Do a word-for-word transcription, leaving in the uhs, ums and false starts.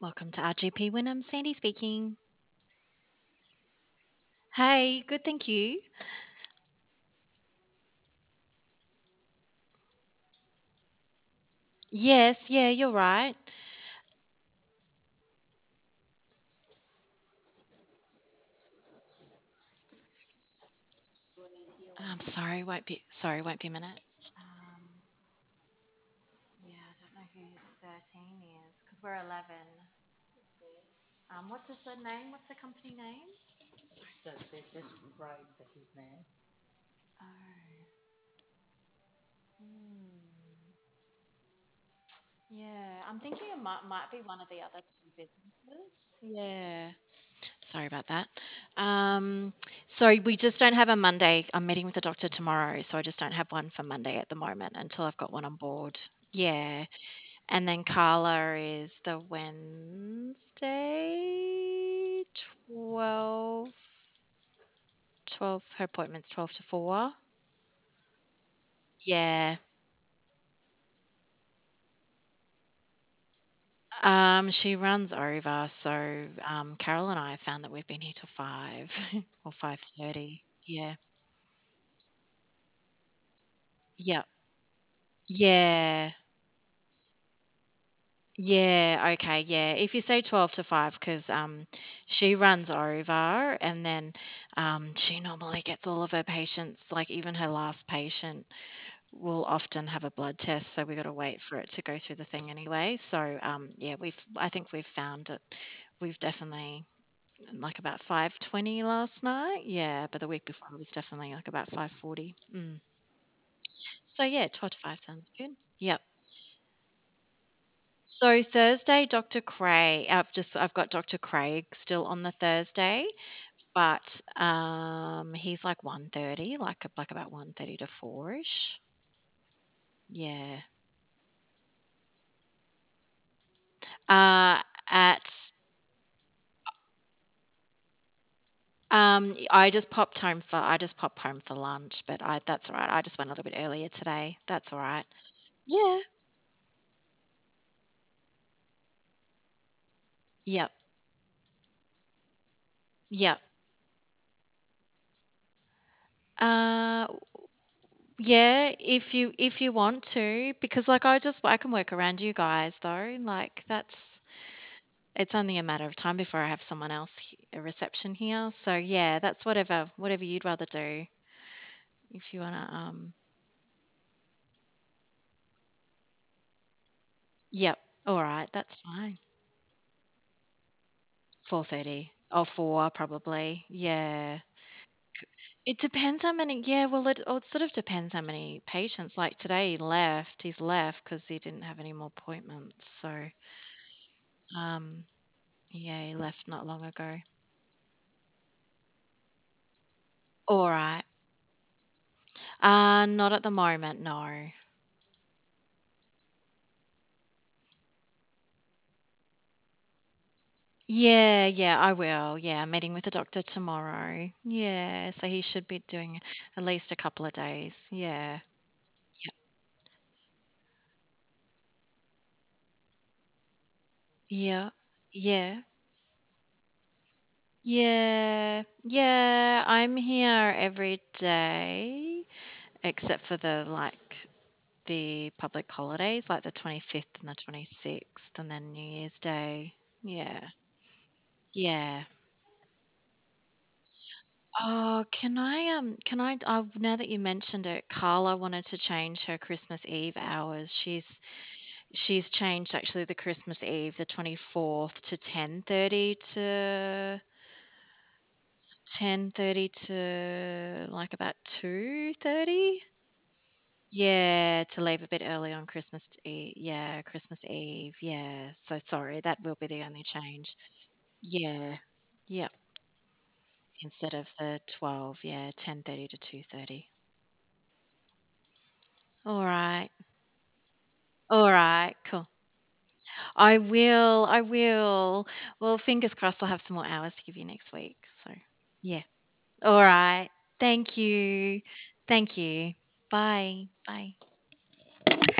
Welcome to R G P Wynnum. Sandy speaking. Hey, good, thank you. Yes, yeah, you're right. I'm sorry, won't be sorry, won't be a minute. Um, yeah, I don't know who thirteen is because we're eleven. Um, what's his the name? What's the company name? So they just write the, his name. Oh, hmm. Yeah, I'm thinking it might might be one of the other two businesses. Yeah. Sorry about that. Um, sorry, we just don't have a Monday. I'm meeting with the doctor tomorrow, so I just don't have one for Monday at the moment until I've got one on board. Yeah. And then Carla is the Wednesday, twelve, twelve, her appointment's twelve to four. Yeah. Um, she runs over, so um, Carol and I have found that we've been here till five or five thirty. Yeah. Yep. Yeah. Yeah, okay, yeah. If you say twelve to five, because um, she runs over and then um, she normally gets all of her patients, like even her last patient will often have a blood test, so we got to wait for it to go through the thing anyway. So um, yeah, we've I think we've found it. We've definitely like about five twenty last night. Yeah, but the week before it was definitely like about five forty. Mm. So yeah, twelve to five sounds good. Yep. So Thursday, Doctor Craig. I've just I've got Doctor Craig still on the Thursday, but um, he's like one thirty, like like about one thirty to four ish. Yeah. Uh, at um, I just popped home for I just popped home for lunch, but I that's all right. I just went a little bit earlier today. That's all right. Yeah. Yep. Yep. Uh, yeah, if you if you want to, because like I just I can work around you guys though. Like that's it's only a matter of time before I have someone else, he- a reception here. So yeah, that's whatever whatever you'd rather do. If you wanna, um, yep, all right, that's fine. Four thirty or four probably. Yeah, it depends how many. Yeah, well, it, oh, it sort of depends how many patients. Like today, he left. He's left because he didn't have any more appointments. So, um, yeah, he left not long ago. All right. Uh, not at the moment, no. Yeah, yeah, I will. Yeah, I'm meeting with the doctor tomorrow. Yeah, so he should be doing at least a couple of days. Yeah. Yep. Yeah. Yeah. Yeah. Yeah, I'm here every day except for the like the public holidays like the twenty-fifth and the twenty-sixth and then New Year's Day. Yeah. Yeah. Oh, can I um can I uh, now that you mentioned it, Carla wanted to change her Christmas Eve hours. She's she's changed actually the Christmas Eve, the twenty-fourth to ten thirty to ten thirty to like about two thirty. Yeah, to leave a bit early on Christmas Eve. Yeah, Christmas Eve. Yeah. So sorry, that will be the only change. Yeah. Yep. Instead of the twelve, yeah, ten thirty to two thirty. All right. All right. Cool. I will. I will. Well, fingers crossed I'll have some more hours to give you next week. So, yeah. All right. Thank you. Thank you. Bye. Bye.